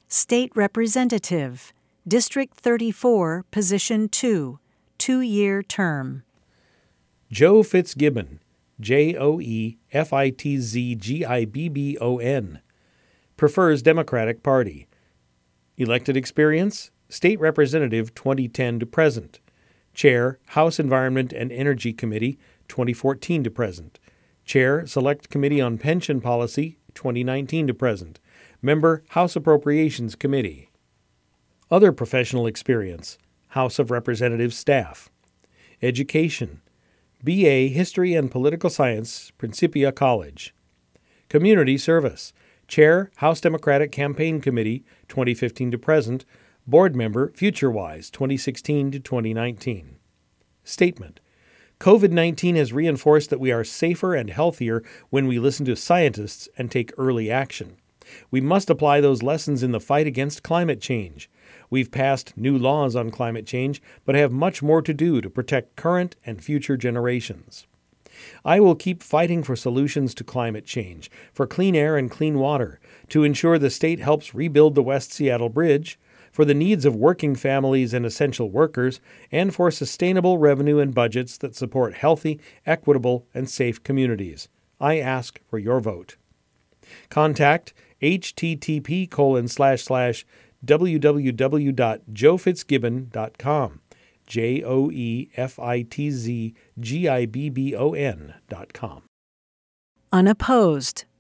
State Representative, District 34, Position 2, 2-year term. Joe Fitzgibbon, Joe Fitzgibbon, prefers Democratic Party. Elected experience, State Representative 2010 to present. Chair, House Environment and Energy Committee, 2014 to present. Chair, Select Committee on Pension Policy, 2019 to present. Member, House Appropriations Committee. Other professional experience, House of Representatives staff. Education, B.A. History and Political Science, Principia College. Community service, Chair, House Democratic Campaign Committee, 2015 to present. Board member, FutureWise, 2016 to 2019. Statement. COVID-19 has reinforced that we are safer and healthier when we listen to scientists and take early action. We must apply those lessons in the fight against climate change. We've passed new laws on climate change, but have much more to do to protect current and future generations. I will keep fighting for solutions to climate change, for clean air and clean water, to ensure the state helps rebuild the West Seattle Bridge, for the needs of working families and essential workers, and for sustainable revenue and budgets that support healthy, equitable, and safe communities. I ask for your vote. Contact http://www.joefitzgibbon.com, JoeFitzgibbon.com. Unopposed.